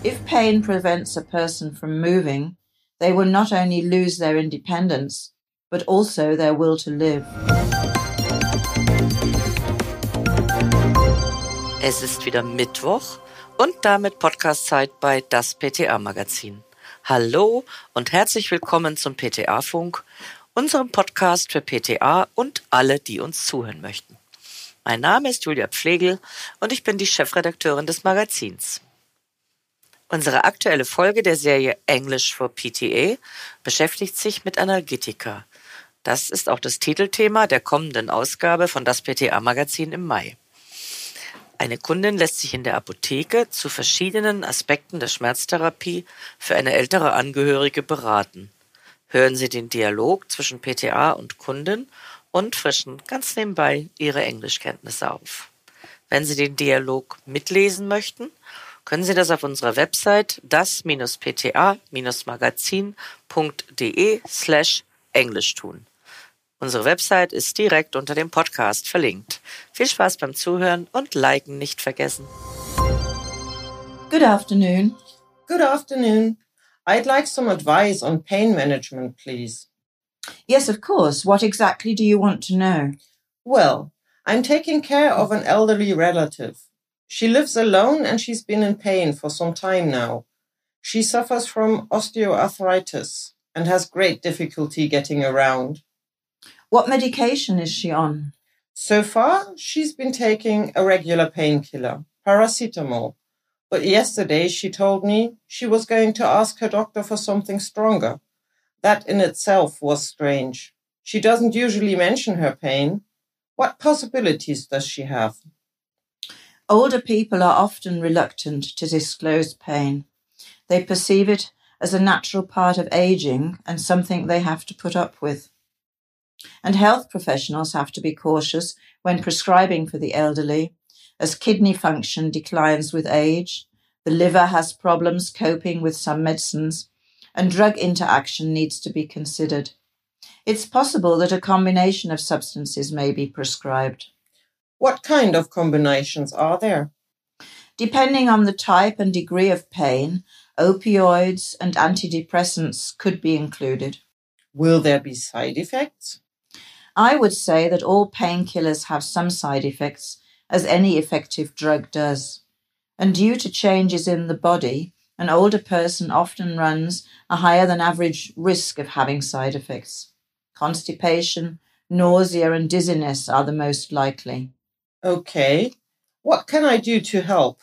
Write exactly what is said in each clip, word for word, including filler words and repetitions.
If pain prevents a person from moving, they will not only lose their independence, but also their will to live. Es ist wieder Mittwoch und damit Podcast-Zeit bei das P T A-Magazin. Hallo und herzlich willkommen zum P T A-Funk, unserem Podcast für P T A und alle, die uns zuhören möchten. Mein Name ist Julia Pflegel und ich bin die Chefredakteurin des Magazins. Unsere aktuelle Folge der Serie English for P T A beschäftigt sich mit Analgetika. Das ist auch das Titelthema der kommenden Ausgabe von das P T A-Magazin im Mai. Eine Kundin lässt sich in der Apotheke zu verschiedenen Aspekten der Schmerztherapie für eine ältere Angehörige beraten. Hören Sie den Dialog zwischen P T A und Kundin und frischen ganz nebenbei Ihre Englischkenntnisse auf. Wenn Sie den Dialog mitlesen möchten, können Sie das auf unserer Website das-pta-magazin.de slash Englisch tun. Unsere Website ist direkt unter dem Podcast verlinkt. Viel Spaß beim Zuhören und Liken nicht vergessen. Good afternoon. Good afternoon. I'd like some advice on pain management, please. Yes, of course. What exactly do you want to know? Well, I'm taking care of an elderly relative. She lives alone and she's been in pain for some time now. She suffers from osteoarthritis and has great difficulty getting around. What medication is she on? So far, she's been taking a regular painkiller, paracetamol. But yesterday she told me she was going to ask her doctor for something stronger. That in itself was strange. She doesn't usually mention her pain. What possibilities does she have? Older people are often reluctant to disclose pain. They perceive it as a natural part of aging and something they have to put up with. And health professionals have to be cautious when prescribing for the elderly, as kidney function declines with age, the liver has problems coping with some medicines, and drug interaction needs to be considered. It's possible that a combination of substances may be prescribed. What kind of combinations are there? Depending on the type and degree of pain, opioids and antidepressants could be included. Will there be side effects? I would say that all painkillers have some side effects, as any effective drug does. And due to changes in the body, an older person often runs a higher than average risk of having side effects. Constipation, nausea and dizziness are the most likely. Okay. What can I do to help?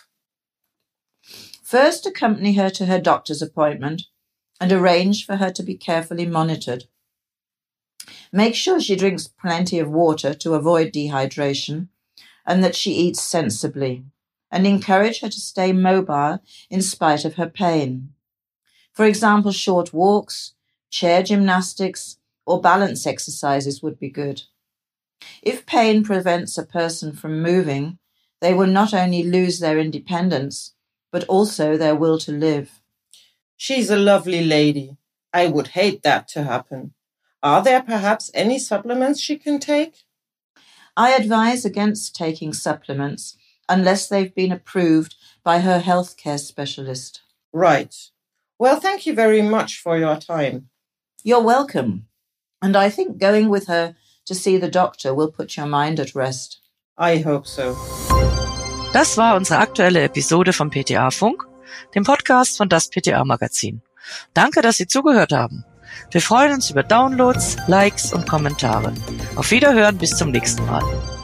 First, accompany her to her doctor's appointment and arrange for her to be carefully monitored. Make sure she drinks plenty of water to avoid dehydration and that she eats sensibly, and encourage her to stay mobile in spite of her pain. For example, short walks, chair gymnastics, or balance exercises would be good. If pain prevents a person from moving, they will not only lose their independence, but also their will to live. She's a lovely lady. I would hate that to happen. Are there perhaps any supplements she can take? I advise against taking supplements unless they've been approved by her healthcare specialist. Right. Well, thank you very much for your time. You're welcome. And I think going with her to see the doctor will put your mind at rest. I hope so. Das war unsere aktuelle Episode vom P T A-Funk, dem Podcast von das P T A-Magazin. Danke, dass Sie zugehört haben. Wir freuen uns über Downloads, Likes und Kommentare. Auf Wiederhören, bis zum nächsten Mal.